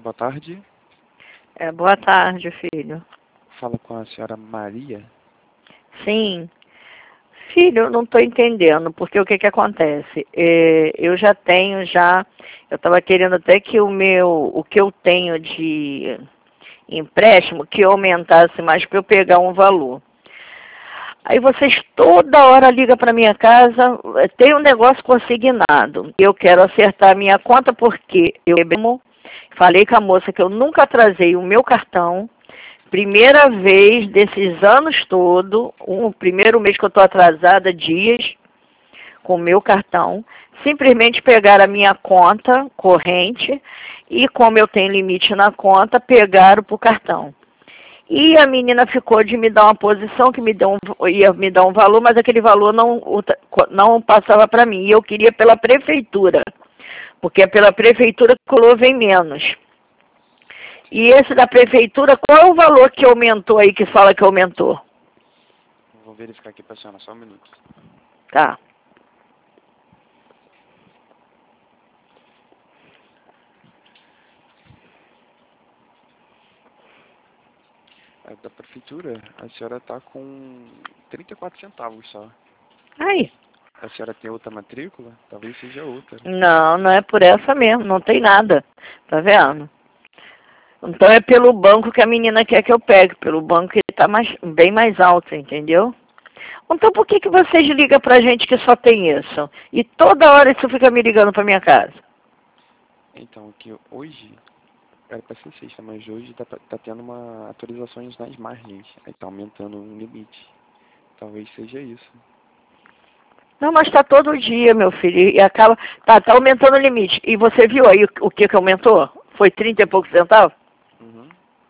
Boa tarde. Boa tarde, filho. Fala com a senhora Maria. Sim. Filho, eu não estou entendendo, porque o que que acontece? Eu estava querendo até que o que eu tenho de empréstimo, que aumentasse mais para eu pegar um valor. Aí vocês toda hora ligam para minha casa, tem um negócio consignado. Eu quero acertar a minha conta porque eu falei com a moça que eu nunca atrasei o meu cartão. Primeira vez desses anos todos, o primeiro mês que eu estou atrasada, dias, com o meu cartão, simplesmente pegaram a minha conta corrente e, como eu tenho limite na conta, pegaram para o cartão. E a menina ficou de me dar uma posição que ia me dar um valor, mas aquele valor não passava para mim. E eu queria pela prefeitura, porque pela prefeitura que o vem menos. E esse da prefeitura, qual é o valor que aumentou aí, que fala que aumentou? Vou verificar aqui para a senhora, só um minuto. Tá. Da prefeitura, a senhora está com 34 centavos só. Aí. A senhora tem outra matrícula? Talvez seja outra. Não, não é por essa mesmo, não tem nada. Tá vendo? Então é pelo banco que a menina quer que eu pegue, pelo banco que está bem mais alto, entendeu? Então por que vocês ligam pra gente que só tem isso? E toda hora isso fica me ligando pra minha casa? Então, que hoje era para ser sexta, mas hoje tá tendo uma atualizações nas margens. Aí tá aumentando o limite. Talvez seja isso. Não, mas tá todo dia, meu filho, e acaba... Tá aumentando o limite. E você viu aí o que aumentou? Foi 30 e poucos centavos? Uhum.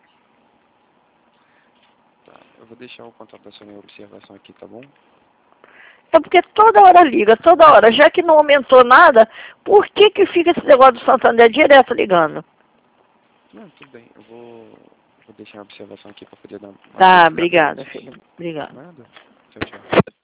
Tá, eu vou deixar o contato da senhora em observação aqui, tá bom? É porque toda hora liga, toda hora. Já que não aumentou nada, por que fica esse negócio do Santander direto ligando? Não, tudo bem. Eu vou deixar a observação aqui para poder dar uma Tá, verificada obrigado, certinho. filho. Obrigado. Nada. Tchau, tchau.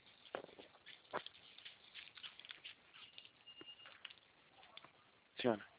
Senhora.